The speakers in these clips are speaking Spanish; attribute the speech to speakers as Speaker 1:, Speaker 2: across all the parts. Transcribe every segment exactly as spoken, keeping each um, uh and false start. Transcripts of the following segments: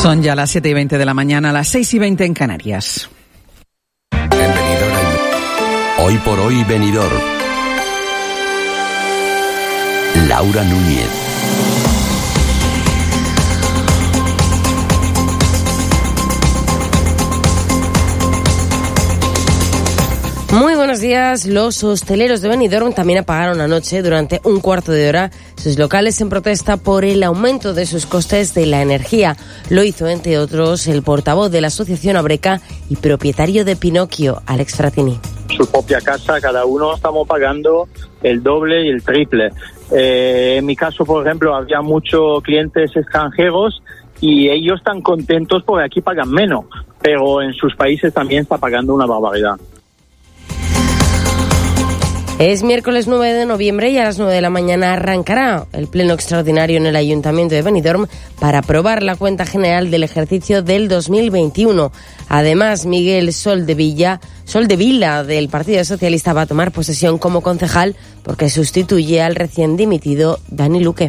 Speaker 1: Son ya las siete y veinte de la mañana, las seis y veinte en Canarias.
Speaker 2: En Benidorm, hoy por hoy Benidorm. Laura Núñez.
Speaker 3: Muy buenos días. Los hosteleros de Benidorm también apagaron anoche durante un cuarto de hora sus locales en protesta por el aumento de sus costes de la energía. Lo hizo, entre otros, el portavoz de la Asociación Abreca y propietario de Pinocchio, Alex Fratini.
Speaker 4: Su propia casa, cada uno estamos pagando el doble y el triple. Eh, en mi caso, por ejemplo, había muchos clientes extranjeros y ellos están contentos porque aquí pagan menos, pero en sus países también está pagando una barbaridad.
Speaker 3: Es miércoles nueve de noviembre y a las nueve de la mañana arrancará el pleno extraordinario en el Ayuntamiento de Benidorm para aprobar la cuenta general del ejercicio del dos mil veintiuno. Además, Miguel Soldevilla, Soldevila del Partido Socialista va a tomar posesión como concejal porque sustituye al recién dimitido Dani Luque.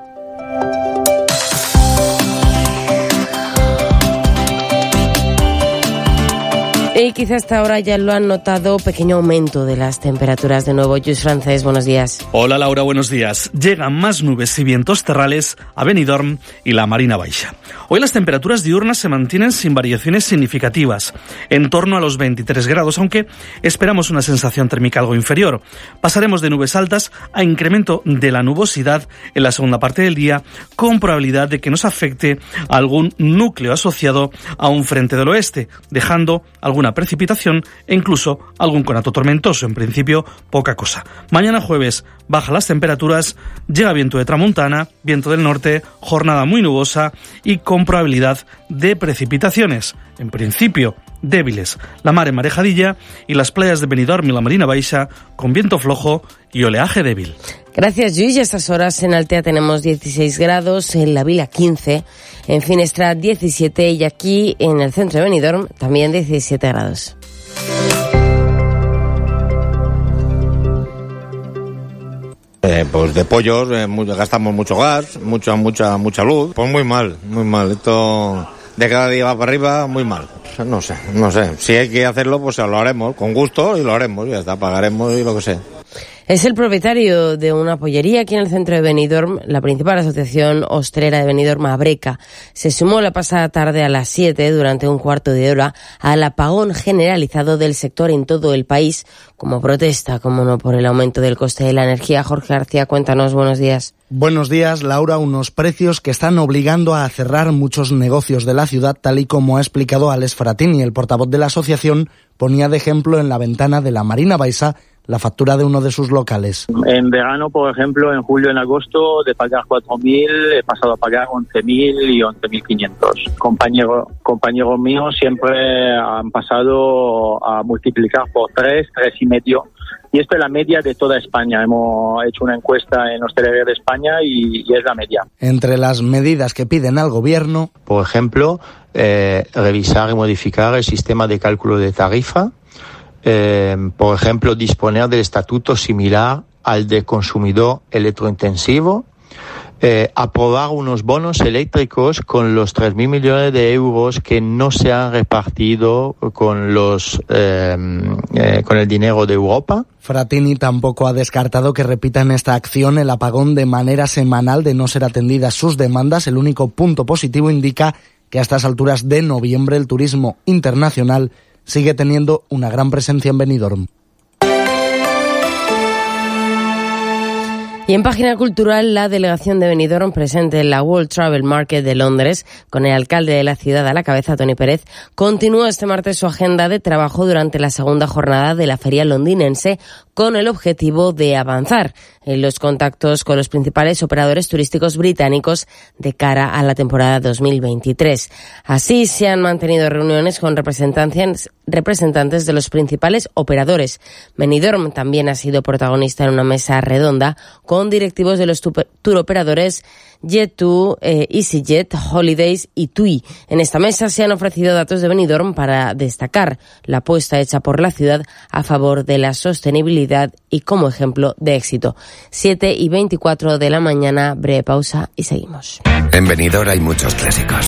Speaker 3: Y quizá hasta ahora ya lo han notado, pequeño aumento de las temperaturas de nuevo. Lluís Francés, buenos días.
Speaker 5: Hola Laura, buenos días. Llegan más nubes y vientos terrales a Benidorm y la Marina Baixa. Hoy las temperaturas diurnas se mantienen sin variaciones significativas, en torno a los veintitrés grados, aunque esperamos una sensación térmica algo inferior. Pasaremos de nubes altas a incremento de la nubosidad en la segunda parte del día, con probabilidad de que nos afecte algún núcleo asociado a un frente del oeste, dejando alguna precipitación e incluso algún conato tormentoso. En principio, poca cosa. Mañana jueves bajan las temperaturas, llega viento de tramontana, viento del norte, jornada muy nubosa y con probabilidad de precipitaciones. En principio, débiles. La mar en marejadilla y las playas de Benidorm y la Marina Baixa con viento flojo y oleaje débil.
Speaker 3: Gracias, Lluís. A estas horas en Altea tenemos dieciséis grados, en la Vila quince, en Finestra diecisiete y aquí en el centro de Benidorm también diecisiete grados.
Speaker 6: Eh, pues de pollos eh, muy, gastamos mucho gas, mucha, mucha, mucha luz. Pues muy mal, muy mal. Esto de cada día va para arriba, muy mal. No sé, no sé. Si hay que hacerlo, pues lo haremos con gusto y lo haremos. Ya está, pagaremos y lo que sea.
Speaker 3: Es el propietario de una pollería aquí en el centro de Benidorm, la principal asociación hostelera de Benidorm, Abreca. Se sumó la pasada tarde a las siete, durante un cuarto de hora, al apagón generalizado del sector en todo el país, como protesta, como no, por el aumento del coste de la energía. Jorge García, cuéntanos, buenos días.
Speaker 7: Buenos días, Laura. Unos precios que están obligando a cerrar muchos negocios de la ciudad, tal y como ha explicado Alex Fratini, el portavoz de la asociación. Ponía de ejemplo en la ventana de la Marina Baixa la factura de uno de sus locales.
Speaker 4: En verano, por ejemplo, en julio, en agosto, de pagar cuatro mil, he pasado a pagar once mil y once mil quinientos. Compañeros compañeros míos siempre han pasado a multiplicar por tres, tres y medio. Y esto es la media de toda España. Hemos hecho una encuesta en Hostelería de España y, y es la media.
Speaker 7: Entre las medidas que piden al gobierno,
Speaker 8: por ejemplo, eh, revisar y modificar el sistema de cálculo de tarifa. Eh, por ejemplo, disponer del estatuto similar al de consumidor electrointensivo, eh, aprobar unos bonos eléctricos con los tres mil millones de euros que no se han repartido con los eh, eh, con el dinero de Europa.
Speaker 7: Fratini tampoco ha descartado que repitan esta acción, el apagón, de manera semanal, de no ser atendidas sus demandas. El único punto positivo indica que a estas alturas de noviembre el turismo internacional sigue teniendo una gran presencia en Benidorm.
Speaker 3: Y en página cultural, la delegación de Benidorm, presente en la World Travel Market de Londres, con el alcalde de la ciudad a la cabeza, Tony Pérez, continúa este martes su agenda de trabajo durante la segunda jornada de la feria londinense, con el objetivo de avanzar en los contactos con los principales operadores turísticos británicos de cara a la temporada dos mil veintitrés. Así se han mantenido reuniones con representantes, representantes de los principales operadores. Benidorm también ha sido protagonista en una mesa redonda con directivos de los tour operadores Jet dos, eh, EasyJet, Holidays y TUI. En esta mesa se han ofrecido datos de Benidorm para destacar la apuesta hecha por la ciudad a favor de la sostenibilidad y como ejemplo de éxito. siete y veinticuatro de la mañana, breve pausa y seguimos.
Speaker 2: En Benidorm hay muchos clásicos.